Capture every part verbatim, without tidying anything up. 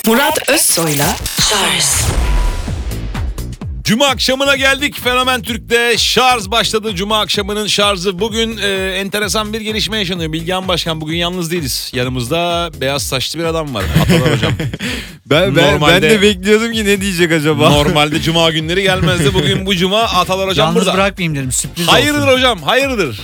Murat Özsoy'la Şarj. Cuma akşamına geldik. Fenomen Türk'te şarj başladı. Cuma akşamının şarjı. Bugün e, enteresan bir gelişme yaşanıyor. Bilgehan Başkan, bugün yalnız değiliz. Yanımızda beyaz saçlı bir adam var. Atalar hocam. ben, ben, normalde, ben de bekliyordum ki ne diyecek acaba? Normalde Cuma günleri gelmezdi. Bugün bu Cuma Atalar hocam yalnız burada. Yalnız bırakmayayım dedim, sürpriz hayırdır olsun. hocam, hayırdır.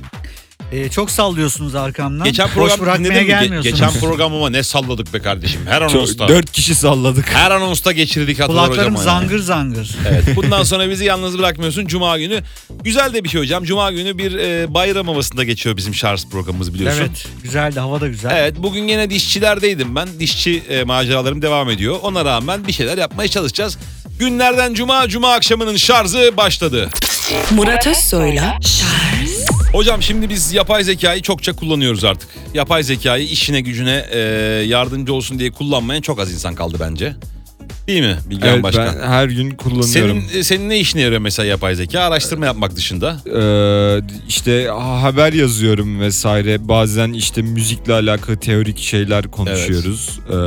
Ee, çok sallıyorsunuz arkamdan. Geçen Boş program bırakmaya gelmiyorsunuz. Geçen programıma ne salladık be kardeşim. Her anonsta. Dört kişi salladık. Her anonsta geçirdik Atalar hocam. Kulaklarım zangır zangır. Evet, bundan sonra bizi yalnız bırakmıyorsun Cuma günü. Güzel de bir şey hocam. Cuma günü bir e, bayram havasında geçiyor bizim şarj programımız, biliyorsun. Evet, güzeldi, hava da güzel. Evet, bugün yine dişçilerdeydim ben. Dişçi e, maceralarım devam ediyor. Ona rağmen bir şeyler yapmaya çalışacağız. Günlerden Cuma, Cuma akşamının şarjı başladı. Murat Özsoy'la Şarj. Hocam şimdi biz yapay zekayı çokça kullanıyoruz artık. Yapay zekayı işine gücüne e, yardımcı olsun diye kullanmayan çok az insan kaldı bence. Değil mi Bilgehan Evet, Başkan? ben her gün kullanıyorum. Senin, senin ne işine yarıyor mesela yapay zeka? Araştırma yapmak dışında. Ee, işte haber yazıyorum vesaire. Bazen işte müzikle alakalı teorik şeyler konuşuyoruz. Evet.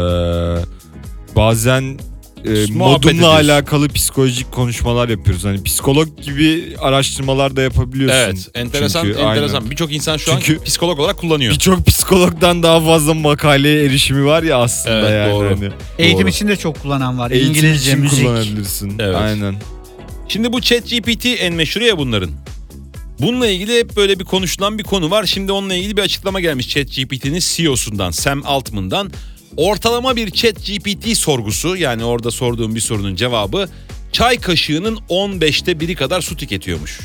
Ee, bazen e, modumla alakalı psikolojik konuşmalar yapıyoruz. Hani psikolog gibi araştırmalar da yapabiliyorsun. Evet, enteresan çünkü, enteresan. Birçok insan şu çünkü an psikolog olarak kullanıyor. Birçok psikologdan daha fazla makaleye erişimi var ya aslında, evet, yani. Doğru. Hani. Eğitim doğru. için de çok kullanan var. Eğitim İngilizce, için müzik. kullanabilirsin. Evet. Aynen. Şimdi bu ChatGPT en meşhuru ya bunların. Bununla ilgili hep böyle bir konuşulan bir konu var. Şimdi onunla ilgili bir açıklama gelmiş ChatGPT'nin C E O'sundan, Sam Altman'dan. Ortalama bir ChatGPT sorgusu, yani orada sorduğum bir sorunun cevabı çay kaşığının on beşte biri kadar su tüketiyormuş.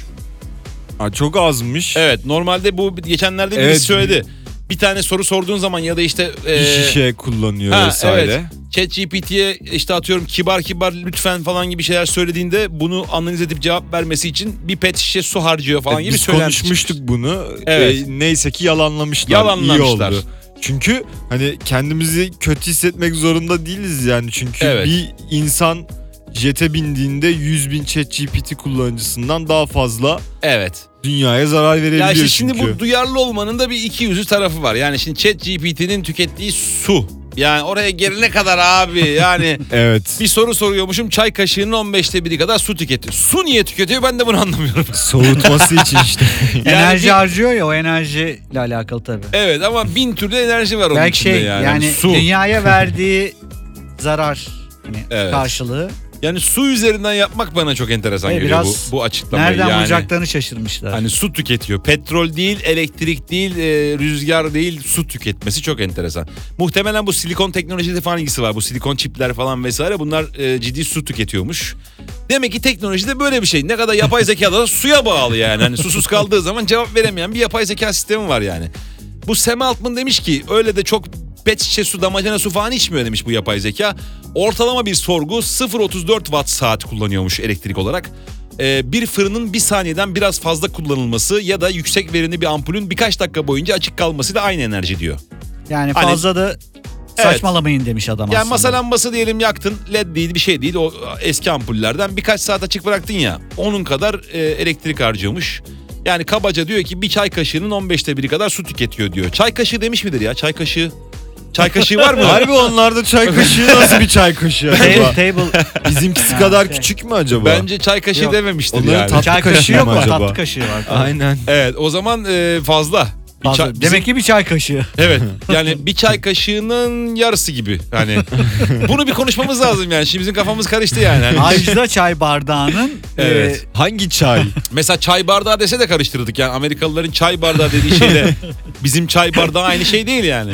Ha, çok azmış. Evet, normalde bu geçenlerde birisi Evet. söyledi. Bir tane soru sorduğun zaman ya da işte bir e, şişe kullanıyor ha, vesaire. Evet. ChatGPT'ye işte atıyorum kibar kibar lütfen falan gibi şeyler söylediğinde bunu analiz edip cevap vermesi için bir pet şişe su harcıyor falan Evet, gibi biz söylenti konuşmuştuk çıkmış. bunu. Evet. Ee, neyse ki yalanlamışlar. Yalanlamışlar. İyi oldu. Çünkü hani kendimizi kötü hissetmek zorunda değiliz yani. Çünkü Evet. bir insan jete bindiğinde yüz bin ChatGPT kullanıcısından daha fazla Evet. dünyaya zarar verebiliyor Ya işte çünkü. şimdi bu duyarlı olmanın da bir iki yüzlü tarafı var. Yani şimdi ChatGPT'nin tükettiği su. Yani oraya gelene kadar abi yani Evet. bir soru soruyormuşum, çay kaşığının on beşte biri kadar su tüketiyor. Su niye tüketiyor, ben de bunu anlamıyorum. Soğutması için işte. Yani enerji bir- harcıyor ya, o enerjiyle alakalı tabii. Evet ama bin türlü enerji var onun Belki içinde şey yani. yani, su. dünyaya verdiği zarar hani Evet. karşılığı. Yani su üzerinden yapmak bana çok enteresan Evet, geliyor bu, biraz bu açıklamayı. Nereden yani, bulacaklarını şaşırmışlar. Hani su tüketiyor. Petrol değil, elektrik değil, e, rüzgar değil, su tüketmesi çok enteresan. Muhtemelen bu silikon teknolojide falan ilgisi var. Bu silikon çipler falan vesaire, bunlar e, ciddi su tüketiyormuş. Demek ki teknolojide böyle bir şey. Ne kadar yapay zeka da suya bağlı yani. Hani susuz kaldığı zaman cevap veremeyen bir yapay zeka sistemi var yani. Bu Sam Altman demiş ki öyle de çok pet şişe su, damacana su falan içmiyor demiş bu yapay zeka. Ortalama bir sorgu sıfır virgül otuz dört watt saat kullanıyormuş elektrik olarak. Ee, bir fırının bir saniyeden biraz fazla kullanılması ya da yüksek verimli bir ampulün birkaç dakika boyunca açık kalması da aynı enerji diyor. Yani Hani- fazla da saçmalamayın demiş adam Yani aslında. masa lambası diyelim yaktın, led değil bir şey değil, o eski ampullerden birkaç saat açık bıraktın ya, onun kadar e, elektrik harcıyormuş. Yani kabaca diyor ki bir çay kaşığının on beşte biri kadar su tüketiyor diyor. Çay kaşığı demiş midir ya, çay kaşığı? Çay kaşığı var mı? Harbi onlarda çay kaşığı nasıl bir çay kaşığı acaba? Table, table. Bizimkisi Ha, kadar şey. küçük mü acaba? Bence çay kaşığı Yok. dememiştir Onların yani. tatlı Çay kaşığı kaşığı yok mı mu? acaba? Tatlı kaşığı var. Aynen. Evet, o zaman e, fazla. Bir Fazla. çay- bizim- Demek ki bir çay kaşığı. Evet, yani bir çay kaşığının yarısı gibi. Hani bunu bir konuşmamız lazım yani. Şimdi bizim kafamız karıştı yani. Hani Ajda çay bardağının Evet. e, Hangi çay? mesela çay bardağı dese de karıştırırdık yani. Amerikalıların çay bardağı dediği şeyle bizim çay bardağı aynı şey değil yani.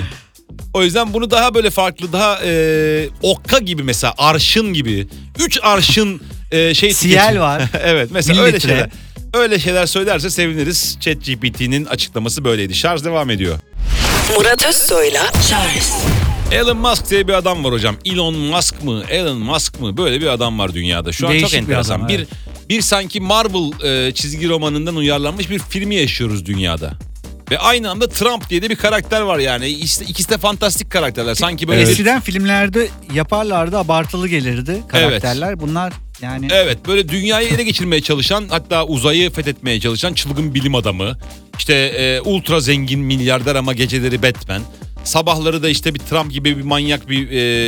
O yüzden bunu daha böyle farklı, daha e, okka gibi mesela, arşın gibi. Üç arşın e, şey Siyel tüketiyor. var. Evet, mesela Bir öyle litre. şeyler. Öyle şeyler söylerse seviniriz. ChatGPT'nin açıklaması böyleydi. Şarj devam ediyor. Murat Özsoy'la Şarj. Elon Musk diye bir adam var hocam. Elon Musk mı? Elon Musk mı? Böyle bir adam var dünyada. Şu an Değişik çok bir enteresan. adam, bir, evet. bir sanki Marvel e, çizgi romanından uyarlanmış bir filmi yaşıyoruz dünyada. Ve aynı anda Trump diye de bir karakter var yani. İşte ikisi de fantastik karakterler. Sanki böyle bir- eskiden filmlerde yaparlardı, abartılı gelirdi karakterler. Bunlar yani Evet, böyle dünyayı ele geçirmeye çalışan, hatta uzayı fethetmeye çalışan çılgın bilim adamı. İşte e, ultra zengin milyarder ama geceleri Batman. Sabahları da işte bir Trump gibi bir manyak bir e,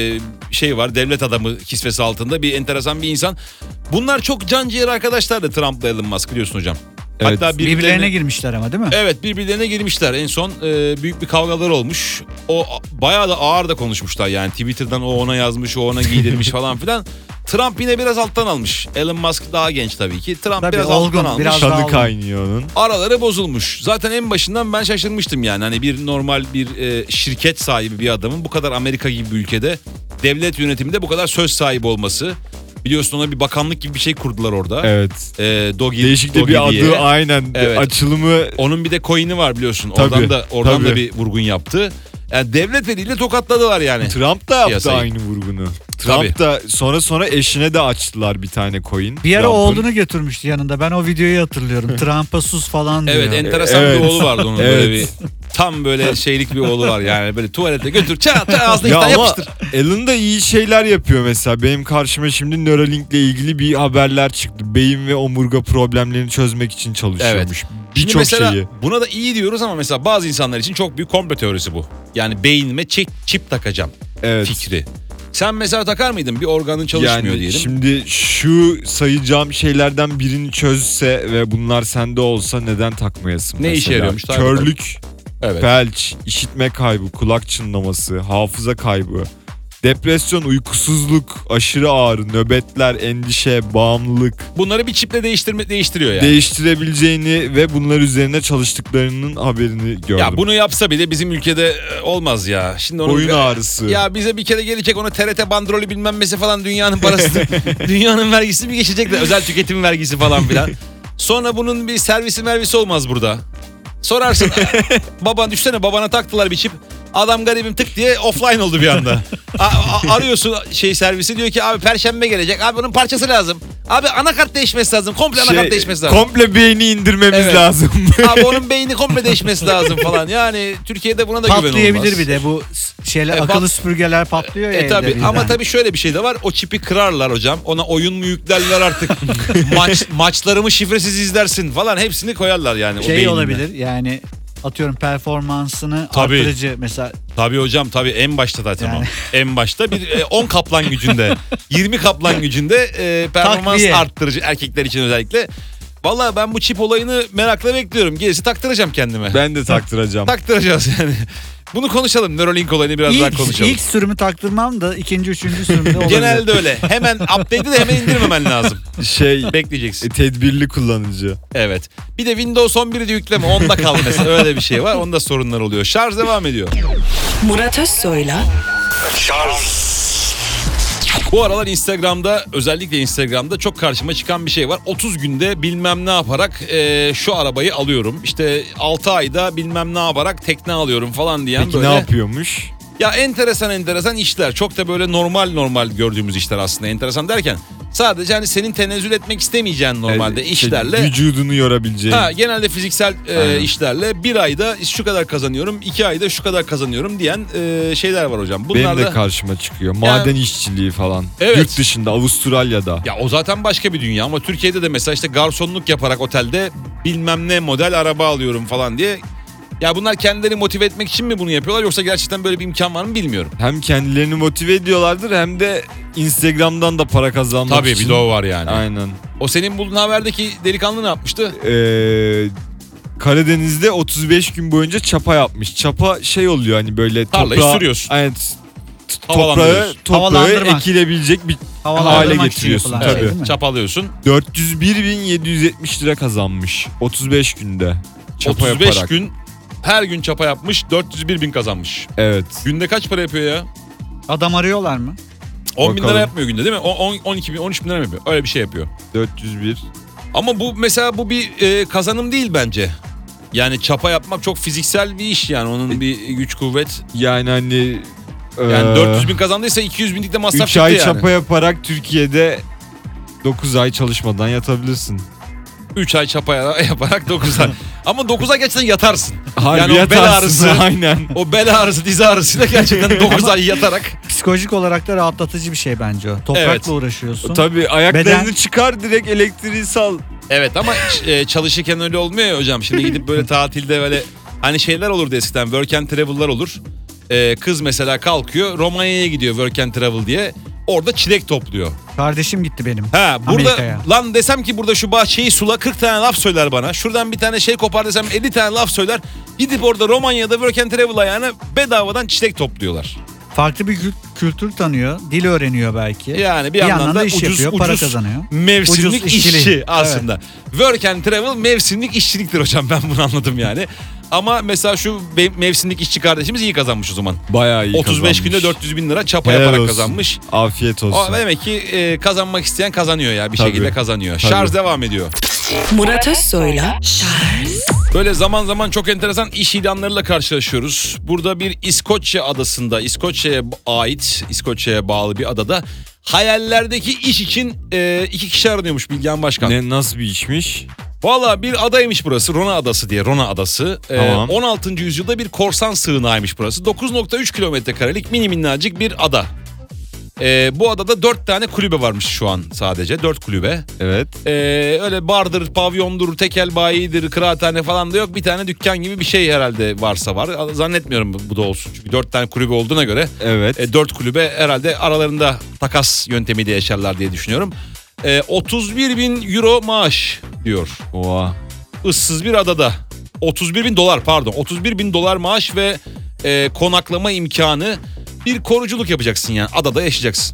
şey var. Devlet adamı kisvesi altında bir enteresan bir insan. Bunlar çok can ciğer arkadaşlar da Trump'la Elon Musk biliyorsun hocam. Evet. Hatta birbirlerine, Birbirlerine girmişler ama değil mi? Evet birbirlerine girmişler. En son e, büyük bir kavgalar olmuş. O bayağı da ağır da konuşmuşlar yani. Twitter'dan o ona yazmış, o ona giydirmiş falan filan. Trump yine biraz alttan almış. Elon Musk daha genç tabii ki. Trump Tabii, biraz olgun, alttan almış. biraz daha Kanı olgun. kaynıyor onun. Araları bozulmuş. Zaten en başından ben şaşırmıştım yani. Hani bir normal bir e, şirket sahibi bir adamın bu kadar Amerika gibi bir ülkede devlet yönetiminde bu kadar söz sahibi olması. Biliyorsun ona bir bakanlık gibi bir şey kurdular orada. Evet. E, Dogi, Değişik de Dogi bir diye. adı aynen. Evet. Açılımı Onun bir de coin'i var biliyorsun. Tabii, oradan da oradan da tabii. bir vurgun yaptı. Yani devlet eliyle tokatladılar yani. Trump da yaptı Piyasayı. aynı vurgunu. Trump da sonra sonra eşine de açtılar bir tane coin. Bir ara Trump'ın. oğlunu götürmüştü yanında. Ben o videoyu hatırlıyorum. Trump'a sus falan diyor. Evet enteresan Evet. bir oğlu vardı onun böyle bir Evet. tam böyle şeylik bir oğlu var yani böyle tuvalete götür çat çat ağzına Ya iftar ama yapıştır. Elon da iyi şeyler yapıyor mesela. Benim karşıma şimdi Neuralink'le ilgili bir haberler çıktı. Beyin ve omurga problemlerini çözmek için çalışıyormuş. Şimdi Birçok mesela şeyi. buna da iyi diyoruz ama mesela bazı insanlar için çok büyük komplo teorisi bu. Yani beynime çip, çip takacağım Evet. fikri. Sen mesela takar mıydın bir organın çalışmıyor Yani diyelim. şimdi şu sayacağım şeylerden birini çözse ve bunlar sende olsa neden takmayasın Ne mesela? işe yarıyormuş? Tabii Körlük, Evet. felç, işitme kaybı, kulak çınlaması, hafıza kaybı, depresyon, uykusuzluk, aşırı ağrı, nöbetler, endişe, bağımlılık Bunları bir çiple değiştirme değiştiriyor yani. değiştirebileceğini ve bunlar üzerine çalıştıklarının haberini gördüm. Ya bunu yapsa bile bizim ülkede e, olmaz ya. Şimdi onun Boyun ağrısı. Ya bize bir kere gelecek ona T R T bandrolü bilmem nesi falan dünyanın parası. dünyanın vergisi mi geçecek de özel tüketim vergisi falan filan. Sonra bunun bir servisi mervisi olmaz burada. Sorarsın baban düşsene babana taktılar bir çip. Adam garibim tık diye offline oldu bir anda. A- a- arıyorsun şey servisi diyor ki abi perşembe gelecek. Abi bunun parçası lazım. Abi anakart değişmesi lazım. Komple Şey, anakart değişmesi lazım. komple beyni indirmemiz Evet. lazım. Abi onun beyni komple değişmesi lazım falan. Yani Türkiye'de buna da güven olmaz. Patlayabilir bir de bu s- şeyler E, akıllı pat- süpürgeler patlıyor ya. E tabi evde ama birden. tabii şöyle bir şey de var. O çipi kırarlar hocam. Ona oyun mu yüklerler artık. Maç maçlarımı şifresiz izlersin falan hepsini koyarlar yani o Şey beynine. olabilir yani atıyorum performansını Tabii. artırıcı mesela Tabii hocam tabii en başta zaten Yani. o. En başta bir e, on kaplan gücünde, yirmi kaplan gücünde e, performans Takviye. arttırıcı erkekler için özellikle. Vallahi ben bu çip olayını merakla bekliyorum. Gerisi taktıracağım kendime. Ben de taktıracağım. Taktıracağız yani. Bunu konuşalım. Neuralink olayını biraz daha ilk, konuşalım. ilk sürümü taktırmam da ikinci üçüncü sürümde olabilir. Genelde öyle. Hemen update'i de hemen indirmemen lazım. Şey Bekleyeceksin. e, tedbirli kullanıcı. Evet. Bir de Windows on biri de yükleme. Onda kal mesela. Öyle bir şey var. Onda sorunlar oluyor. Şarj devam ediyor. Murat Özsoy'la Bu aralar Instagram'da özellikle Instagram'da çok karşıma çıkan bir şey var. otuz günde bilmem ne yaparak e, şu arabayı alıyorum. İşte altı ayda bilmem ne yaparak tekne alıyorum falan diyen Peki böyle. ne yapıyormuş? Ya enteresan enteresan işler. Çok da böyle normal normal gördüğümüz işler aslında. Enteresan derken sadece hani senin tenezzül etmek istemeyeceğin normalde E, şey, işlerle. vücudunu yorabileceğin. Ha, genelde fiziksel e, Aynen. işlerle bir ayda şu kadar kazanıyorum, iki ayda şu kadar kazanıyorum diyen e, şeyler var hocam. Bunlar Benim de da karşıma çıkıyor. Maden işçiliği falan. Evet. Yurt dışında, Avustralya'da. ya o zaten başka bir dünya ama Türkiye'de de mesela işte garsonluk yaparak otelde bilmem ne model araba alıyorum falan diye. Ya bunlar kendilerini motive etmek için mi bunu yapıyorlar yoksa gerçekten böyle bir imkan var mı bilmiyorum. Hem kendilerini motive ediyorlardır hem de Instagram'dan da para kazanmak Tabii için. bir de o var yani. Aynen. O senin bulduğun haberdeki delikanlı ne yapmıştı? Ee, Karadeniz'de otuz beş gün boyunca çapa yapmış. Çapa şey oluyor hani böyle Tarlayı toprağı... sürüyorsun. Evet. t- Toprağı, Havalandırıyorsun. toprağı Havalandırmak. ekilebilecek bir hale Havalandırmak için getiriyorsun. yapılan şey Tabii. değil mi? Çapalıyorsun. dört yüz bir bin yedi yüz yetmiş lira kazanmış. otuz beş günde. Çapa otuz beş yaparak. gün her gün çapa yapmış dört yüz bir bin kazanmış. Evet. Günde kaç para yapıyor ya? Adam arıyorlar mı? on bin lira Bakalım. yapmıyor günde değil mi? on, on iki bin on üç bin lira mı yapıyor? Öyle bir şey yapıyor. dört yüz bir. Ama bu mesela bu bir e, kazanım değil bence. Yani çapa yapmak çok fiziksel bir iş yani onun bir güç kuvvet. Yani hani... Yani ee, dört yüz bin kazandıysa iki yüz binlik de masraf üç çıktı ay yani. çapa yaparak Türkiye'de dokuz ay çalışmadan yatabilirsin. üç ay çapa yaparak dokuz ay. Ama dokuz ay gerçekten yatarsın. Harbi yani o bel yatarsın, ağrısı, aynen. o bel ağrısı, diz ağrısıyla gerçekten dokuz ay yatarak. Psikolojik olarak da rahatlatıcı bir şey bence o. Toprakla Evet. uğraşıyorsun. Tabii ayaklarını Beden- çıkar direkt elektriği sal. Evet ama e, çalışırken öyle olmuyor ya hocam. Şimdi gidip böyle tatilde böyle hani şeyler olurdu eskiden. Work and travel'lar olur. Ee, kız mesela kalkıyor Romanya'ya gidiyor work and travel diye. Orada çilek topluyor. Kardeşim gitti benim. Ha burada Amerika'ya. lan desem ki burada şu bahçeyi sula kırk tane laf söyler bana. Şuradan bir tane şey kopar desem elli tane laf söyler. Gidip orada Romanya'da work and travel ayağına bedavadan çilek topluyorlar. Farklı bir kült- kültür tanıyor, dil öğreniyor belki. Yani bir, Bir yandan, yandan da da iş ucuz, yapıyor, ucuz para kazanıyor. mevsimlik Ucuz işçiliği. işçi aslında. Work and travel mevsimlik işçiliktir hocam, ben bunu anladım yani. Ama mesela şu be- mevsimlik işçi kardeşimiz iyi kazanmış o zaman. Bayağı iyi otuz beş kazanmış. günde dört yüz bin lira çapa Helal yaparak olsun. kazanmış. Afiyet olsun. O demek ki e, kazanmak isteyen kazanıyor ya bir Tabii. şekilde kazanıyor. Tabii. Şarj devam ediyor. Murat Özsoy'la Charles Böyle zaman zaman çok enteresan iş ilanlarıyla karşılaşıyoruz. Burada bir İskoçya adasında, İskoçya'ya ait, İskoçya'ya bağlı bir adada hayallerdeki iş için e, iki kişi aranıyormuş Bilgehan Başkan. Ne, nasıl bir işmiş? Valla bir adaymış burası, Rona Adası diye, Rona Adası. Ee, Tamam. on altıncı yüzyılda bir korsan sığınağıymış burası. dokuz nokta üç kilometre karelik mini minnacık bir ada. Ee, bu adada dört tane kulübe varmış şu an sadece, dört kulübe. Evet. Ee, öyle bardır, pavyondur, tekel bayidir, kıraathane falan da yok. Bir tane dükkan gibi bir şey herhalde varsa var. Zannetmiyorum bu da olsun çünkü dört tane kulübe olduğuna göre. Evet. E, dört kulübe herhalde aralarında takas yöntemiyle yaşarlar diye düşünüyorum. E, otuz bir bin euro maaş diyor. Oha. Issız bir adada. otuz bir bin dolar pardon. otuz bir bin dolar maaş ve e, konaklama imkanı. Bir koruculuk yapacaksın yani. Adada yaşayacaksın.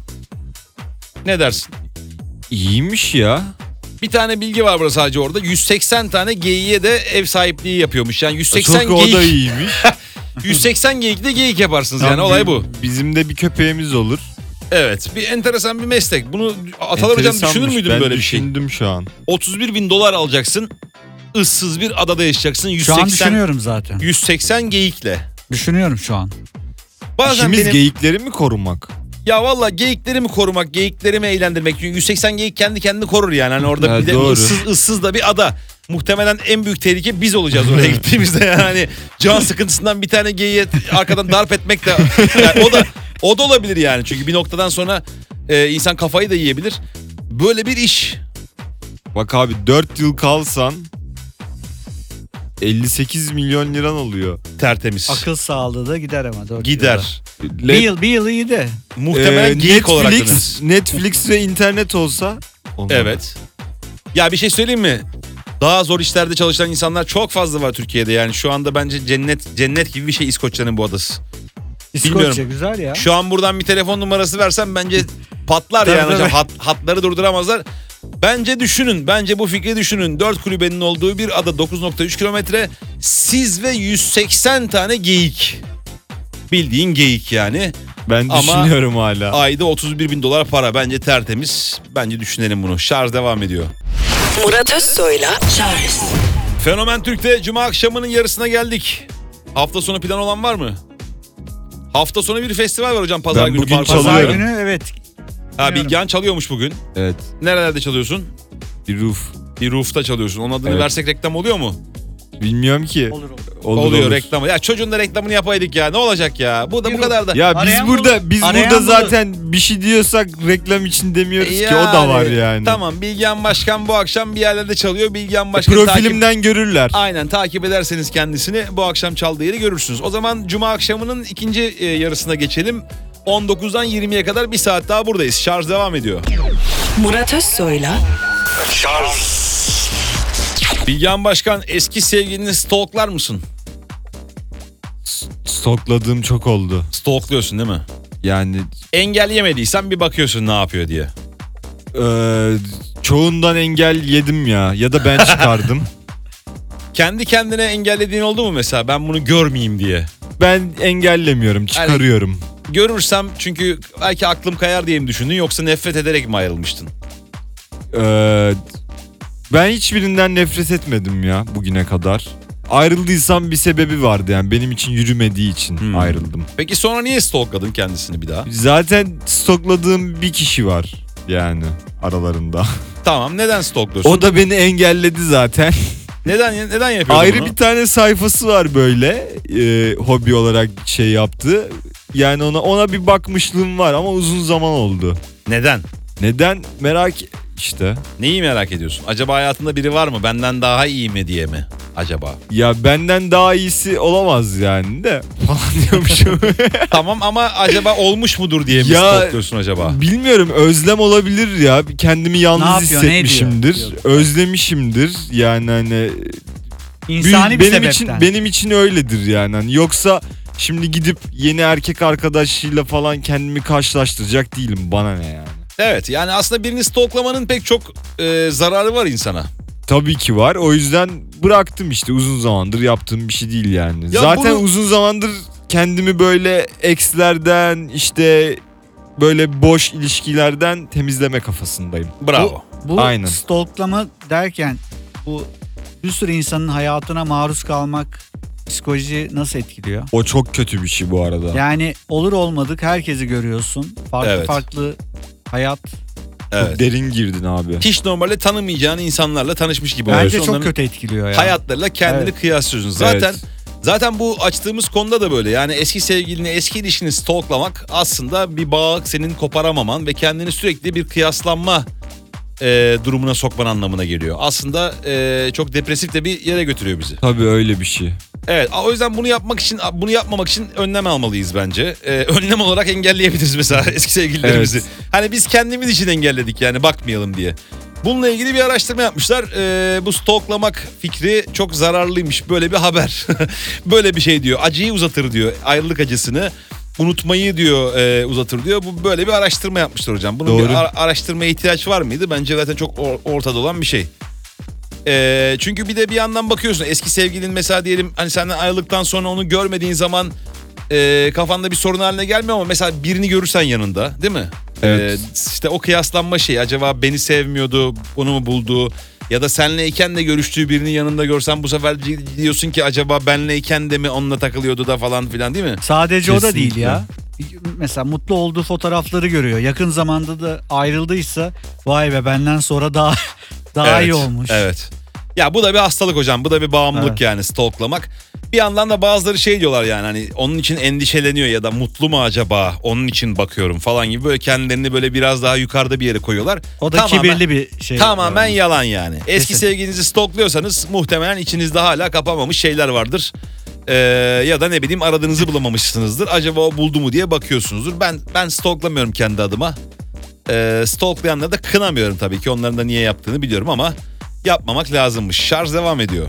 Ne dersin? İyiymiş ya. Bir tane bilgi var burada sadece orada. yüz seksen tane geyiğe de ev sahipliği yapıyormuş. Yani yüz seksen Çok o da geyik. iyiymiş. yüz seksen geyikle geyik yaparsınız yani, Tam olay bir- bu. Bizim de bir köpeğimiz olur. Evet, bir enteresan bir meslek. Bunu Atalar hocam düşünür Enteresanmış. müydün ben böyle bir şey? düşündüm şu an. otuz bir bin dolar alacaksın. Issız bir adada yaşayacaksın. Şu an yüz seksen, düşünüyorum zaten. yüz seksen geyikle. Düşünüyorum şu an. Bazen İşimiz benim geyikleri mi korumak? ya valla geyiklerimi korumak, geyiklerimi eğlendirmek. Çünkü yüz seksen geyik kendi kendini korur yani. Hani orada Ha, bir de doğru. ıssız, ıssız da bir ada. Muhtemelen en büyük tehlike biz olacağız oraya gittiğimizde yani. Hani can sıkıntısından bir tane geyiğe arkadan darp etmek de yani o da o da olabilir yani. Çünkü bir noktadan sonra e, insan kafayı da yiyebilir. Böyle bir iş. Bak abi dört yıl kalsan elli sekiz milyon liran oluyor. Tertemiz. Akıl sağlığı da gider ama. dört Gider. yılda. Bir yıl, bir yıl iyi de. Muhtemelen Ee, geyik olarak döneriz. Netflix, Netflix ve internet olsa. olmaz. Evet. Ya bir şey söyleyeyim mi? Daha zor işlerde çalışan insanlar çok fazla var Türkiye'de. Yani şu anda bence cennet cennet gibi bir şey İskoçya'nın bu adası. İskoçya Bilmiyorum. güzel ya. Şu an buradan bir telefon numarası versem bence patlar Tabii, yani hocam. tabii. Hat, hatları durduramazlar. Bence düşünün. Bence bu fikri düşünün. Dört kulübenin olduğu bir ada, dokuz nokta üç kilometre. Siz ve yüz seksen tane geyik. Bildiğin geyik yani. Ben Ama- düşünüyorum hala. Ayda otuz bir bin dolar para. Bence tertemiz. Bence düşünelim bunu. Şarj devam ediyor. Murat Özsoy'la Charles Fenomen Türk'te Cuma akşamının yarısına geldik. Hafta sonu plan olan var mı? Hafta sonu bir festival var hocam. Pazar Ben günü. bugün Park- Pazar çalıyorum. günü evet. Ha, Bilgehan çalıyormuş bugün. Evet. Nerelerde çalıyorsun? Bir roof. Bir roof'ta çalıyorsun. Onun adını Evet. versek reklam oluyor mu? Bilmiyorum ki. Olur olur. Olur, oluyor olur. reklamı. Ya çocuğun da reklamını yapaydık ya. Ne olacak ya? Bu da bu Bir kadar da. Ya biz Arayan burada bulur. biz Arayan burada bulur. zaten bir şey diyorsak reklam için demiyoruz ki, o da var yani. Tamam, Bilgehan Başkan bu akşam bir yerlerde çalıyor. Bilgehan Başkan takip... Profilimden görürler. Aynen, takip ederseniz kendisini bu akşam çaldığı yeri görürsünüz. O zaman Cuma akşamının ikinci e, yarısına geçelim. on dokuzdan yirmiye kadar bir saat daha buradayız. Şarj devam ediyor. Murat Özsoy'la Bilgehan Başkan, eski sevgilini stalklar mısın? Stokladığım çok oldu. Stalkluyorsun değil mi? Yani Engelleyemediysen bir bakıyorsun ne yapıyor diye. e, çoğundan engel yedim ya. Ya da ben çıkardım. Kendi kendine engellediğin oldu mu mesela, ben bunu görmeyeyim diye? Ben engellemiyorum, çıkarıyorum. Görürsem çünkü belki aklım kayar diye mi düşündün, yoksa nefret ederek mi ayrılmıştın? Ee, ben hiçbirinden nefret etmedim ya bugüne kadar. Ayrıldıysam bir sebebi vardı yani, benim için yürümediği için Hmm. ayrıldım. Peki sonra niye stalkladın kendisini bir daha? Zaten stokladığım bir kişi var yani aralarında. Tamam, neden stalkluyorsun? O da beni engelledi zaten. Neden neden yapıyordun Ayrı bunu? bir tane sayfası var böyle e, hobi olarak şey yaptı. Yani ona ona bir bakmışlığım var ama uzun zaman oldu. Neden? Neden? Merak işte. Neyi merak ediyorsun? Acaba hayatında biri var mı? Benden daha iyi mi diye mi? Acaba. Ya benden daha iyisi olamaz yani de falan diyormuşum. Tamam ama acaba olmuş mudur diye mi Ya, stalkluyorsun acaba? Bilmiyorum, özlem olabilir ya. Kendimi Ne yalnız yapıyor, ne hissetmişimdir. ediyor? Özlemişimdir. Yani hani İnsani bir benim sebepten. için benim için öyledir yani. Hani yoksa şimdi gidip yeni erkek arkadaşıyla falan kendimi karşılaştıracak değilim. Bana ne yani? Evet, yani aslında birini stalklamanın pek çok e, zararı var insana. Tabii ki var. O yüzden bıraktım işte, uzun zamandır yaptığım bir şey değil yani. Ya Zaten bunu- uzun zamandır kendimi böyle ex'lerden işte böyle boş ilişkilerden temizleme kafasındayım. Bravo. Bu Aynen. stalklama derken bu bir sürü insanın hayatına maruz kalmak psikoloji nasıl etkiliyor? O çok kötü bir şey bu arada. Yani olur olmadık herkesi görüyorsun. Farklı Evet. farklı hayat. Çok Evet. derin girdin abi. Hiç normalde tanımayacağın insanlarla tanışmış gibi Bence oluyorsun. çok Onların kötü etkiliyor ya. hayatlarıyla kendini Evet. kıyaslıyorsun. Zaten Evet. zaten bu açtığımız konuda da böyle. Yani eski sevgilini, eski ilişkini stalklamak aslında bir bağı senin koparamaman ve kendini sürekli bir kıyaslanma e, durumuna sokman anlamına geliyor. Aslında e, çok depresif de bir yere götürüyor bizi. Tabii öyle bir şey. Evet, o yüzden bunu yapmak için bunu yapmamak için önlem almalıyız bence. Ee, önlem olarak engelleyebiliriz mesela eski sevgililerimizi. Evet. Hani biz kendimiz için engelledik yani, bakmayalım diye. Bununla ilgili bir araştırma yapmışlar. Ee, bu stalklamak fikri çok zararlıymış. Böyle bir haber. Böyle bir şey diyor. Acıyı uzatır diyor. Ayrılık acısını. Unutmayı diyor e, uzatır diyor. Bu böyle bir araştırma yapmışlar hocam. Bunun Doğru. bir ara- araştırmaya ihtiyaç var mıydı? Bence zaten çok or- ortada olan bir şey. Ee, çünkü bir de bir yandan bakıyorsun eski sevgilin mesela diyelim hani senden ayrıldıktan sonra onu görmediğin zaman e, kafanda bir sorun haline gelmiyor ama mesela birini görürsen yanında, değil mi? Evet. Ee, işte o kıyaslanma şeyi, acaba beni sevmiyordu, onu mu buldu, ya da senleyken de görüştüğü birinin yanında görsen bu sefer diyorsun ki acaba benleyken de mi onunla takılıyordu da falan filan, değil mi? Sadece o da Kesinlikle. değil ya. Mesela mutlu olduğu fotoğrafları görüyor. Yakın zamanda da ayrıldıysa vay be benden sonra daha daha iyi olmuş. Evet. Ya bu da bir hastalık hocam. Bu da bir bağımlılık Evet. yani, stalklamak. Bir yandan da bazıları şey diyorlar yani, hani onun için endişeleniyor ya da mutlu mu acaba, onun için bakıyorum falan gibi, böyle kendilerini böyle biraz daha yukarıda bir yere koyuyorlar. O da Tamamen- kibirli bir şey. Tamamen Yani. yalan yani. Eski Kesin. sevgilinizi stalkluyorsanız muhtemelen içinizde hala kapamamış şeyler vardır. Ee, ya da ne bileyim aradığınızı bulamamışsınızdır. Acaba o buldu mu diye bakıyorsunuzdur. Ben ben stalklamıyorum kendi adıma. Ee, stalklayanları da kınamıyorum tabii ki. Onların da niye yaptığını biliyorum ama yapmamak lazımmış. Şarj devam ediyor.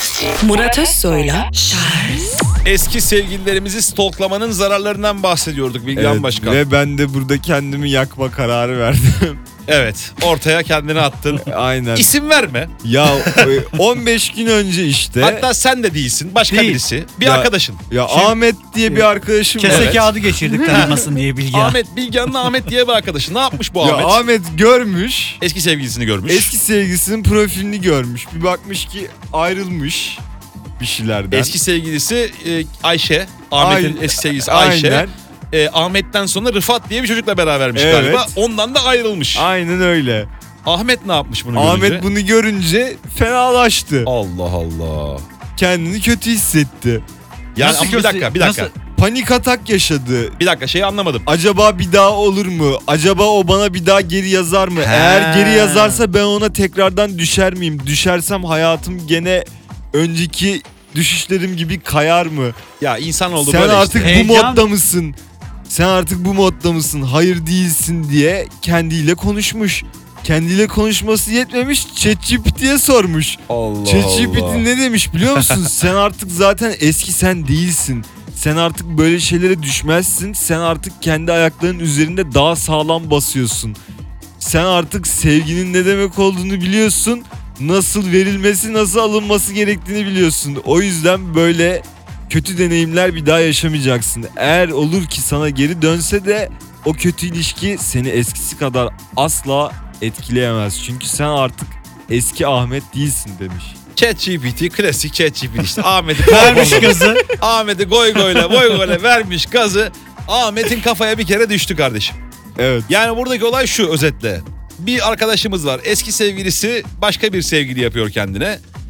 Murat Özsoy'la Charles Eski sevgililerimizi stalklamanın zararlarından bahsediyorduk Bilgehan Evet, Başkan. ve ben de burada kendimi yakma kararı verdim. Evet, ortaya kendini attın. Aynen. İsim verme. Ya e, on beş gün önce işte. Hatta sen de değilsin. Başka Değil. birisi. Bir Ya- arkadaşın. Ya Şimdi- Ahmet diye bir arkadaşım Kese var. Evet. kağıdı geçirdik tanımasın diye bilgi. Ahmet, Bilgehan'la Ahmet diye bir arkadaşı. Ne yapmış bu Ya Ahmet? Ahmet görmüş. Eski sevgilisini görmüş. Eski sevgilisinin profilini görmüş. Bir bakmış ki ayrılmış bir şeylerden. Eski sevgilisi e, Ayşe. Ahmet'in Ay- eski sevgilisi Ayşe. Aynen. E, Ahmet'ten sonra Rıfat diye bir çocukla berabermiş Evet. galiba. Ondan da ayrılmış. Aynen öyle. Ahmet ne yapmış bunu Ahmet görünce? bunu görünce fenalaştı. Allah Allah. Kendini kötü hissetti. Yani Nasıl ama bir kötü- dakika, bir dakika. nasıl- Panik atak yaşadı. Bir dakika, şeyi anlamadım. Acaba bir daha olur mu? Acaba o bana bir daha geri yazar mı? He. Eğer geri yazarsa ben ona tekrardan düşer miyim? Düşersem hayatım gene önceki düşüşlerim gibi kayar mı? Ya insan oldu Sen böyle artık işte. bu Heyecan- modda mısın? Sen artık bu modda mısın? Hayır değilsin diye kendiyle konuşmuş. Kendiyle konuşması yetmemiş, ChatGPT'ye sormuş. Allah ChatGPT Allah. ne demiş biliyor musun? Sen artık zaten eski sen değilsin. Sen artık böyle şeylere düşmezsin. Sen artık kendi ayaklarının üzerinde daha sağlam basıyorsun. Sen artık sevginin ne demek olduğunu biliyorsun. Nasıl verilmesi, nasıl alınması gerektiğini biliyorsun. O yüzden böyle kötü deneyimler bir daha yaşamayacaksın. Eğer olur ki sana geri dönse de o kötü ilişki seni eskisi kadar asla etkileyemez. Çünkü sen artık eski Ahmet değilsin demiş. ChatGPT, klasik ChatGPT işte. Ahmet'i Vermiş gazı. Ahmet'i goy goyla boy goyla vermiş gazı. Ahmet'in kafaya bir kere düştü kardeşim. Evet. Yani buradaki olay şu özetle. Bir arkadaşımız var. Eski sevgilisi başka bir sevgili yapıyor kendine.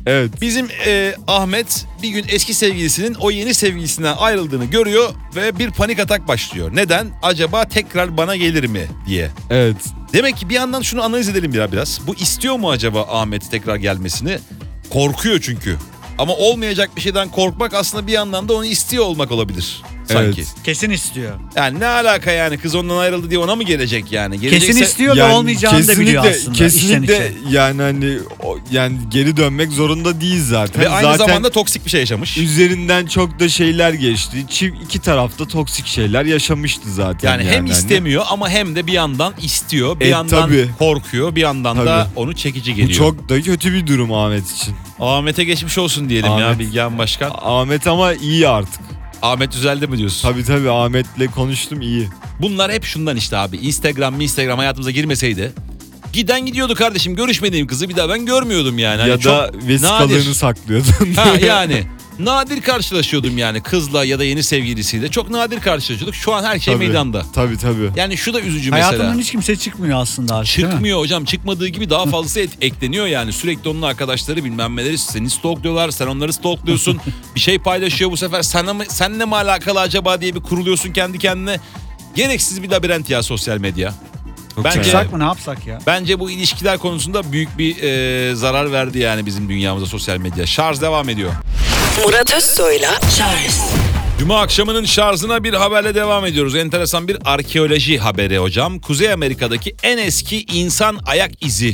Evet. Bizim e, Ahmet bir gün eski sevgilisinin o yeni sevgilisinden ayrıldığını görüyor ve bir panik atak başlıyor. Neden? Acaba tekrar bana gelir mi diye. Evet. Demek ki bir yandan şunu analiz edelim biraz biraz. Bu istiyor mu acaba Ahmet tekrar gelmesini? Korkuyor çünkü. Ama olmayacak bir şeyden korkmak aslında bir yandan da onu istiyor olmak olabilir sanki. Evet. Kesin istiyor. Yani ne alaka yani, kız ondan ayrıldı diye ona mı gelecek yani? Gelecekse... Kesin istiyor da olmayacağını da biliyor aslında. Kesinlikle içten içe. yani hani o, yani geri dönmek zorunda değil zaten. Ve aynı zaten zamanda toksik bir şey yaşamış. üzerinden çok da şeyler geçti. Çift iki tarafta toksik şeyler yaşamıştı zaten. Yani, yani hem hani. istemiyor ama hem de bir yandan istiyor, bir E, yandan tabii. korkuyor, bir yandan da Tabii. onu çekici Bu geliyor. çok da kötü bir durum Ahmet için. Ahmet'e geçmiş olsun diyelim ya Ahmet. Bilgehan Başkan. Ahmet ama iyi artık. Ahmet düzeldi mi diyorsun? Tabii tabii Ahmet'le konuştum, iyi. Bunlar hep şundan işte abi. Instagram, Instagram hayatımıza girmeseydi. Giden gidiyordu kardeşim. Görüşmediğim kızı bir daha ben görmüyordum yani. Hani ya çok da vesikalığını nadir. saklıyordun. Ha yani. Nadir karşılaşıyordum yani kızla ya da yeni sevgilisiyle. Çok nadir karşılaşıyorduk. Şu an her şey Tabii. meydanda. Tabii tabii. Yani şu da üzücü Hayatından mesela. hiç kimse çıkmıyor aslında artık, değil mi? Çıkmıyor hocam, çıkmadığı gibi daha fazlası et- ekleniyor yani. Sürekli onun arkadaşları bilmem neleri seni stalkluyorlar, sen onları stalkluyorsun. Bir şey paylaşıyor bu sefer, sana mı, seninle mi alakalı acaba diye bir kuruluyorsun kendi kendine. Gereksiz bir labirent ya sosyal medya. Bence, Çıksak mı, ne yapsak ya? bence bu ilişkiler konusunda büyük bir e, zarar verdi yani bizim dünyamıza sosyal medya. Şarj devam ediyor. Murat Özsoy'la Charles Cuma akşamının şarjına bir haberle devam ediyoruz. Enteresan bir arkeoloji haberi hocam. Kuzey Amerika'daki en eski insan ayak izi.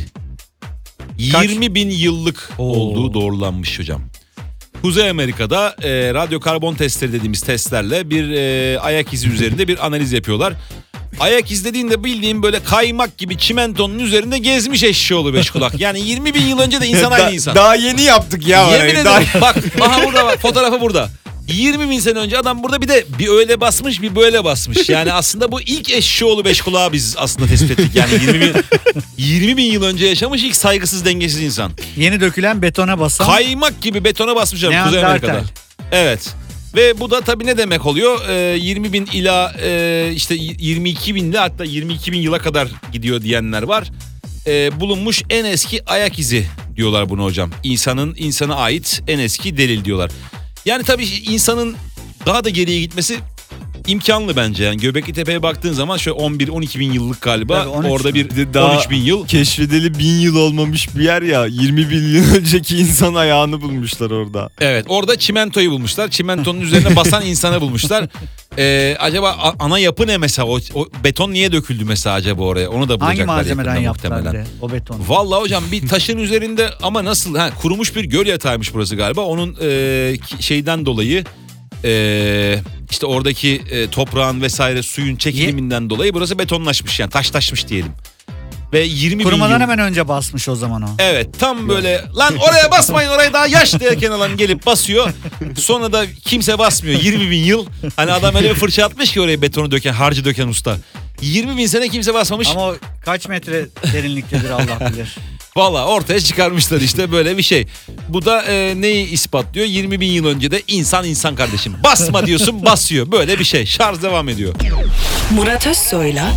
Kaç? yirmi bin yıllık Oo. olduğu doğrulanmış hocam. Kuzey Amerika'da e, radyokarbon testleri dediğimiz testlerle bir e, ayak izi üzerinde bir analiz yapıyorlar. Ayak izi dediğinde bildiğim böyle kaymak gibi çimentonun üzerinde gezmiş eşşoğlu beş kulak. Yani yirmi bin yıl önce de insan aynı Da- insan. Daha yeni yaptık ya. Yemin orayı. ederim Daha- bak aha burada bak, fotoğrafı burada. yirmi bin sene önce adam burada bir de bir öyle basmış bir böyle basmış. Yani aslında bu ilk eşşoğlu beş kulağı biz aslında tespit ettik. Yani yirmi bin, yirmi bin yıl önce yaşamış ilk saygısız dengesiz insan. Yeni dökülen betona basan. Kaymak gibi betona basmış abi Kuzey Neandertal. Amerika'da. Evet. Ve bu da tabii ne demek oluyor? Ee, yirmi bin ila e, işte yirmi iki binli hatta yirmi iki bin yıla kadar gidiyor diyenler var. Ee, bulunmuş en eski ayak izi diyorlar bunu hocam. İnsanın insana ait en eski delil diyorlar. Yani tabii insanın daha da geriye gitmesi imkanlı bence. Yani Göbekli Tepe'ye baktığın zaman şöyle on bir on iki bin yıllık galiba. Tabii, on üç orada mü? bir Bir de daha on üç bin yıl. keşfedeli bin yıl olmamış bir yer ya. yirmi bin yıl önceki insan ayağını bulmuşlar orada. Evet, orada çimentoyu bulmuşlar. Çimentonun üzerine basan insanı bulmuşlar. Ee, acaba a- ana yapı ne mesela? O, o beton niye döküldü mesela acaba oraya? Onu da Hangi bulacaklar malzemeden yakında yaptılar muhtemelen. bir de o betonu? Vallahi hocam bir taşın üzerinde ama nasıl? Ha, kurumuş bir göl yatağıymış burası galiba. Onun e, ki- şeyden dolayı e, işte oradaki e, toprağın vesaire suyun çekiliminden dolayı burası betonlaşmış yani taşlaşmış diyelim. Ve yirmi bin Kurumadan yıl... hemen önce basmış o zaman o. Evet tam böyle lan oraya basmayın oraya daha yaş derken alan gelip basıyor. Sonra da kimse basmıyor yirmi bin yıl. Hani adam öyle bir fırça atmış ki oraya betonu döken harcı döken usta. yirmi bin sene kimse basmamış. Ama o kaç metre derinliktedir Allah bilir. Valla ortaya çıkarmışlar işte böyle bir şey. Bu da e, neyi ispatlıyor? yirmi bin yıl önce de insan insan kardeşim. Basma diyorsun basıyor. Böyle bir şey. Şarj devam ediyor. Murat Özsoy'la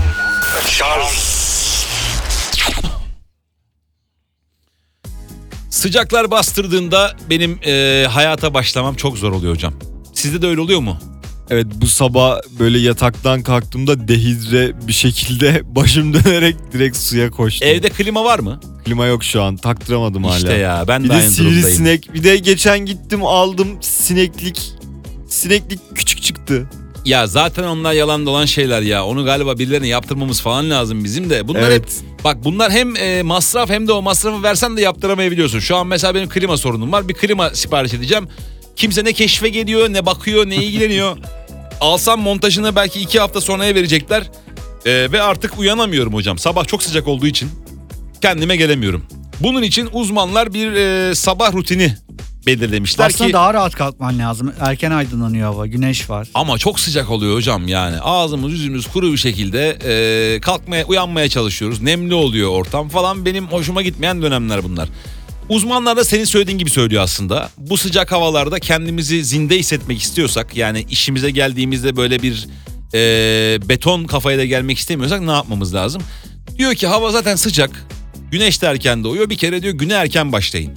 Sıcaklar bastırdığında benim e, hayata başlamam çok zor oluyor hocam. Sizde de öyle oluyor mu? Evet, bu sabah böyle yataktan kalktığımda dehidre bir şekilde başım dönerek direkt suya koştum. Evde klima var mı? Klima yok şu an, taktıramadım hala. İşte ya ben Bir de de aynı durumdayım. sivrisinek. Bir de geçen gittim aldım sineklik. Sineklik küçük çıktı. Ya zaten onlar yalan dolan şeyler ya. Onu galiba birilerine yaptırmamız falan lazım bizim de. Bunlar Evet. hep bak bunlar hem e, masraf hem de o masrafı versen de yaptıramayabiliyorsun. Şu an mesela benim klima sorunum var. Bir klima sipariş edeceğim. Kimse ne keşfe geliyor, ne bakıyor, ne ilgileniyor. Alsam montajını belki iki hafta sonraya verecekler. E, ve artık uyanamıyorum hocam. Sabah çok sıcak olduğu için kendime gelemiyorum. Bunun için uzmanlar bir e, sabah rutini belirlemişler Aslında ki... daha rahat kalkman lazım. Erken aydınlanıyor hava, güneş var. Ama çok sıcak oluyor hocam yani. Ağzımız yüzümüz kuru bir şekilde e, kalkmaya uyanmaya çalışıyoruz. Nemli oluyor ortam falan. Benim hoşuma gitmeyen dönemler bunlar. Uzmanlar da senin söylediğin gibi söylüyor aslında. Bu sıcak havalarda kendimizi zinde hissetmek istiyorsak, yani işimize geldiğimizde böyle bir e, beton kafaya da gelmek istemiyorsak ne yapmamız lazım? Diyor ki hava zaten sıcak. Güneş de erken doğuyor. Bir kere diyor güne erken başlayın.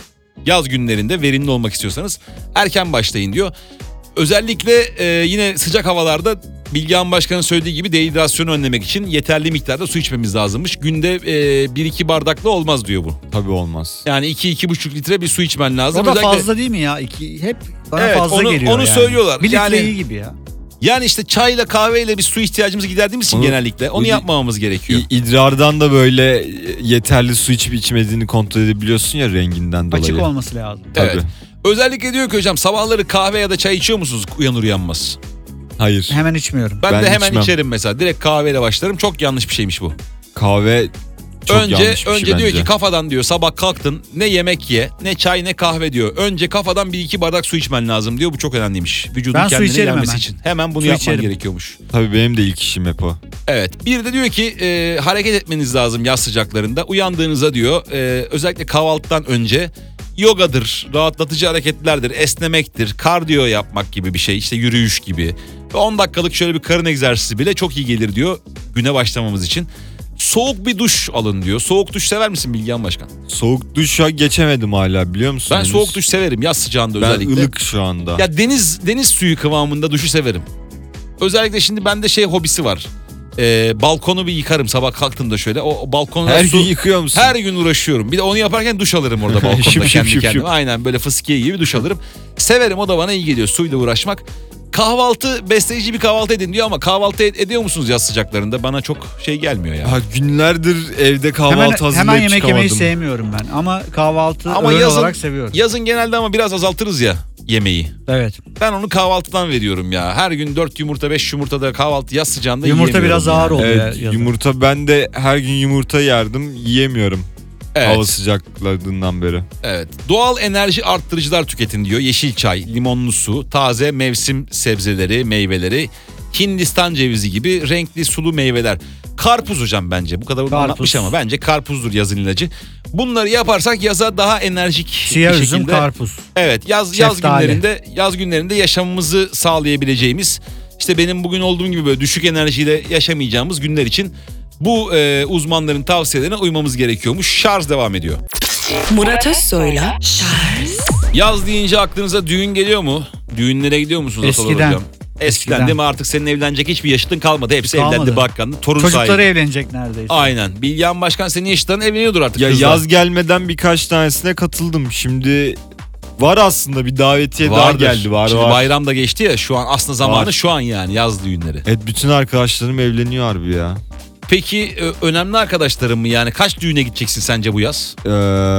Yaz günlerinde verimli olmak istiyorsanız erken başlayın diyor. Özellikle e, yine sıcak havalarda Bilgehan Başkan'ın söylediği gibi dehidrasyonu önlemek için yeterli miktarda su içmemiz lazımmış. Günde e, bir iki bardakla olmaz diyor bu. Tabii olmaz. Yani iki iki buçuk litre bir su içmen lazım. O da Özellikle... fazla değil mi ya? İki, hep bana Evet, fazla onu- geliyor onu yani. söylüyorlar. Bir litre Yani- iyi gibi ya. Yani işte çayla kahveyle bir su ihtiyacımızı giderdiğimiz için Onu- genellikle onu bu- yapmamamız gerekiyor. İ- İdrardan da böyle yeterli su içip içmediğini kontrol edebiliyorsun ya renginden dolayı. Açık olması lazım. Tabii. Evet. Özellikle diyor ki hocam sabahları kahve ya da çay içiyor musunuz uyanır uyanmaz? Hayır. Hemen içmiyorum. Ben, Ben de hemen içmem. içerim mesela. Direkt kahveyle başlarım. Çok yanlış bir şeymiş bu. Kahve çok önce yanlış bir önce şey diyor bence. ki kafadan diyor sabah kalktın ne yemek ye ne çay ne kahve diyor. Önce kafadan bir iki bardak su içmen lazım diyor. Bu çok önemliymiş. Vücudun Ben su kendine içerim gelmesi hemen. için. Hemen bunu Su yapman içerim. gerekiyormuş. Tabii benim de ilk işim hep o. Evet. Bir de diyor ki e, hareket etmeniz lazım yaz sıcaklarında. Uyandığınızda diyor e, özellikle kahvaltıdan önce yogadır, rahatlatıcı hareketlerdir, esnemektir, kardiyo yapmak gibi bir şey. İşte yürüyüş gibi. Ve on dakikalık şöyle bir karın egzersizi bile çok iyi gelir diyor güne başlamamız için. Soğuk bir duş alın diyor. Soğuk duş sever misin Bilgehan Başkan? Soğuk duşa geçemedim hala biliyor musun? Ben henüz? soğuk duş severim yaz sıcağında Ben özellikle. ılık şu anda. Ya deniz deniz suyu kıvamında duşu severim. Özellikle şimdi bende şey hobisi var. Ee, balkonu bir yıkarım sabah kalktığımda şöyle. O, o balkonu Her su, gün yıkıyor musun? her gün uğraşıyorum. Bir de onu yaparken duş alırım orada balkonda Şıp şıp kendi şıp kendime. şıp. Aynen böyle fıskiye gibi duş alırım. Severim, o da bana iyi geliyor suyla uğraşmak. Kahvaltı, besleyici bir kahvaltı edin diyor ama kahvaltı ed- ediyor musunuz yaz sıcaklarında? Bana çok şey gelmiyor ya. Ha, günlerdir evde kahvaltı Hemen, hazırlayıp hemen yemek yemeyi çıkamadım. sevmiyorum ben. Ama kahvaltı Ama öğün yazın- olarak seviyorum. Yazın genelde ama biraz azaltırız ya yemeği. Evet. Ben onu kahvaltıdan veriyorum ya. Her gün dört yumurta beş yumurta da kahvaltı yaz sıcağında Yumurta yiyemiyorum biraz yani. ağır oluyor. Evet, yazın. yumurta ben de her gün yumurta yerdim yiyemiyorum. Evet. Hava sıcaklarından beri. Evet. Doğal enerji arttırıcılar tüketin diyor. Yeşil çay, limonlu su, taze mevsim sebzeleri, meyveleri, Hindistan cevizi gibi renkli sulu meyveler. Karpuz hocam bence. Bu kadar Karpuz. anlatmış ama bence karpuzdur yazın ilacı. Bunları yaparsak yaza daha enerjik Siyah bir üzüm, şekilde. karpuz. Evet, yaz yaz Şeftali. günlerinde yaz günlerinde yaşamımızı sağlayabileceğimiz, işte benim bugün olduğum gibi böyle düşük enerjiyle yaşamayacağımız günler için bu e, uzmanların tavsiyelerine uymamız gerekiyormuş. Şarj devam ediyor. Murat Özsoy'la Charles Yaz deyince aklınıza düğün geliyor mu? Düğünlere gidiyor musunuz Atalar Eskiden. hocam? Eskiden, Eskiden. değil mi? Artık senin evlenecek hiçbir yaşıtın kalmadı. Hepsi Kalmadı. evlendi bakkanlı. Torun Çocukları sahibi. evlenecek neredeyse. Aynen. Bilgehan Başkan senin yaşıtların evleniyordur artık. Ya kızlar. yaz gelmeden birkaç tanesine katıldım. Şimdi var aslında bir davetiye Vardır. daha geldi. Var Şimdi var. bayram da geçti ya, şu an aslında zamanı Var. şu an yani yaz düğünleri. Evet, bütün arkadaşlarım evleniyor harbi ya. Peki ö- önemli arkadaşların mı yani? Kaç düğüne gideceksin sence bu yaz? Ee,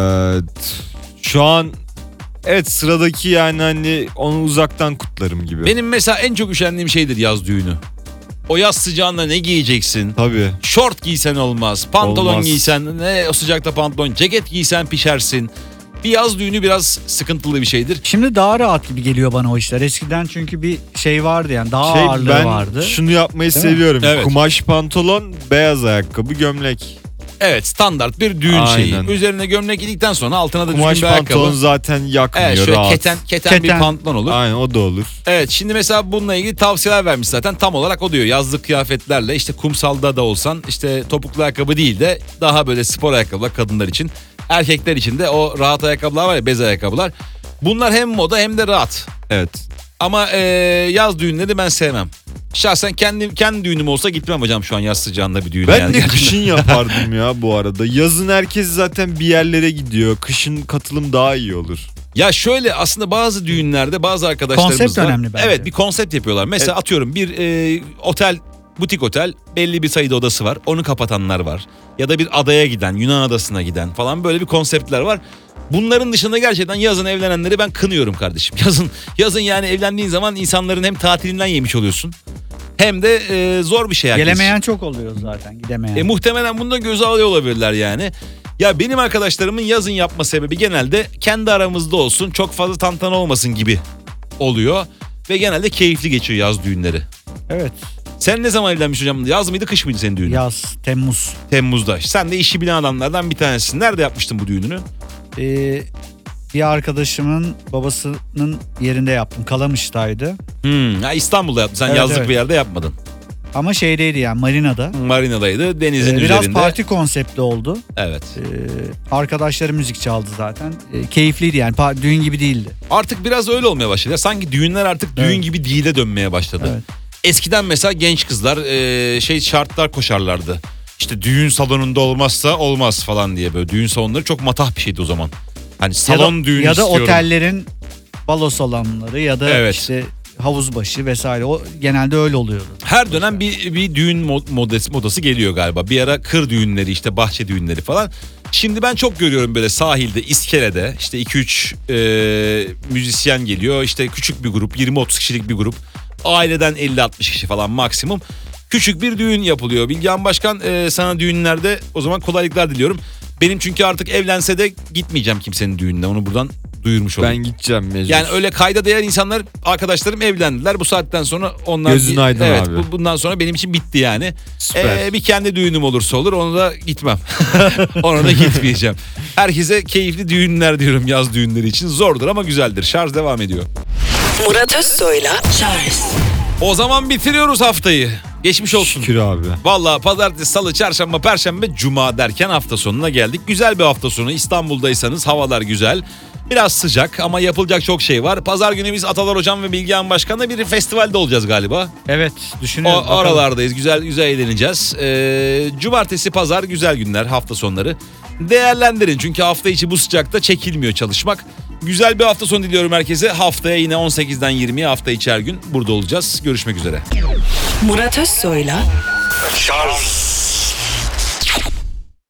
t- şu an evet sıradaki yani hani onu uzaktan kutlarım gibi. Benim mesela en çok üşendiğim şeydir yaz düğünü. O yaz sıcağında ne giyeceksin? Tabii. Şort giysen olmaz. Pantolon Olmaz. giysen ne o sıcakta pantolon. Ceket giysen pişersin. Bir yaz düğünü biraz sıkıntılı bir şeydir. Şimdi daha rahat gibi geliyor bana o işler. Eskiden çünkü bir şey vardı yani daha Şey, ağırlığı ben vardı. şunu yapmayı Değil mi? seviyorum. Evet. Kumaş pantolon, beyaz ayakkabı, gömlek. Evet, standart bir düğün Aynen. şeyi. Üzerine gömlek giydikten sonra altına da Kumaş düzgün bir pantolon ayakkabı. zaten yakmıyor, Evet, şöyle rahat. keten, keten, bir Keten. pantolon olur. Aynen, o da olur. Evet, şimdi mesela bununla ilgili tavsiyeler vermiş zaten. Tam olarak o diyor. Yazlık kıyafetlerle işte kumsalda da olsan işte topuklu ayakkabı değil de daha böyle spor ayakkabılar kadınlar için. Erkekler için de o rahat ayakkabılar var ya, bez ayakkabılar. Bunlar hem moda hem de rahat. Evet. Ama e, yaz düğünleri ben sevmem. Şahsen kendi kendi düğünüm olsa gitmem hocam şu an yaz sıcağında bir düğüne. Ben yani. de kışın yapardım ya bu arada. Yazın herkes zaten bir yerlere gidiyor. Kışın katılım daha iyi olur. Ya şöyle aslında bazı düğünlerde bazı arkadaşlarımız Konsept var. önemli bence. Evet, bir konsept yapıyorlar. Mesela Evet. atıyorum bir e, otel, butik otel, belli bir sayıda odası var. Onu kapatanlar var. Ya da bir adaya giden, Yunan adasına giden falan böyle bir konseptler var. Bunların dışında gerçekten yazın evlenenleri ben kınıyorum kardeşim. Yazın yazın yani evlendiğin zaman insanların hem tatilinden yemiş oluyorsun. Hem de e, zor bir şey herkes. Gelemeyen çok oluyor zaten, gidemeyen. E, muhtemelen bunu da göze alıyor olabilirler yani. Ya benim arkadaşlarımın yazın yapma sebebi genelde kendi aramızda olsun, çok fazla tantana olmasın gibi oluyor. Ve genelde keyifli geçiyor yaz düğünleri. Evet. Sen ne zaman evlenmiş hocam? Yaz mıydı, kış mıydı senin düğünün? Yaz, Temmuz. Temmuz'da. Sen de işi bilen adamlardan bir tanesisin. Nerede yapmıştın bu düğününü? Ee, bir arkadaşımın babasının yerinde yaptım. Kalamış'taydı. Hmm, ya İstanbul'da yaptın. Sen Evet, yazlık evet. bir yerde yapmadın. Ama şeydeydi yani marinada. Marina'daydı, denizin Ee, biraz üzerinde. parti konseptli oldu. Evet. Ee, arkadaşları müzik çaldı zaten. Ee, keyifliydi yani. Pa- düğün gibi değildi. Artık biraz öyle olmaya başladı. Ya sanki düğünler artık düğün Evet. gibi değile dönmeye başladı. Evet. Eskiden mesela genç kızlar e, şey şartlar koşarlardı. İşte düğün salonunda olmazsa olmaz falan diye, böyle düğün salonları çok matah bir şeydi o zaman. Hani salon ya da, düğünü ya da istiyorum. otellerin balo salonları ya da Evet. işte havuz başı vesaire. O genelde öyle oluyordu. Her dönem bir bir düğün mod- modası, modası geliyor galiba. Bir ara kır düğünleri, işte bahçe düğünleri falan. Şimdi ben çok görüyorum böyle sahilde, iskelede işte iki üç e, müzisyen geliyor. İşte küçük bir grup, yirmi otuz kişilik bir grup. Aileden elli altmış kişi falan maksimum. Küçük bir düğün yapılıyor. Bilgehan Başkan, e, sana düğünlerde o zaman kolaylıklar diliyorum. Benim çünkü artık evlense de gitmeyeceğim kimsenin düğününe. Onu buradan duyurmuş olayım. Ben gideceğim mecbur. Yani öyle kayda değer insanlar, arkadaşlarım evlendiler. Bu saatten sonra onlar... Gözün aydın evet, abi. bu- bundan sonra benim için bitti yani. Süper. Ee, bir kendi düğünüm olursa olur, ona da gitmem. Ona da gitmeyeceğim. Herkese keyifli düğünler diyorum yaz düğünleri için. Zordur ama güzeldir. Şarj devam ediyor. Murat Özsoy'la Charles O zaman bitiriyoruz haftayı. Geçmiş olsun. Şükür abi. Vallahi pazartesi, salı, çarşamba, perşembe, cuma derken hafta sonuna geldik. Güzel bir hafta sonu. İstanbul'daysanız havalar güzel. Biraz sıcak ama yapılacak çok şey var. Pazar günü biz Atalar Hocam ve Bilgehan Başkan'la bir festivalde olacağız galiba. Evet, O düşünüyorum. bakalım. aralardayız. Güzel güzel eğleneceğiz. Ee, cumartesi, pazar güzel günler, hafta sonları. Değerlendirin çünkü hafta içi bu sıcakta çekilmiyor çalışmak. Güzel bir hafta sonu diliyorum herkese. Haftaya yine on sekizden yirmiye hafta içi her gün burada olacağız. Görüşmek üzere. Murat Özsoy'la Charles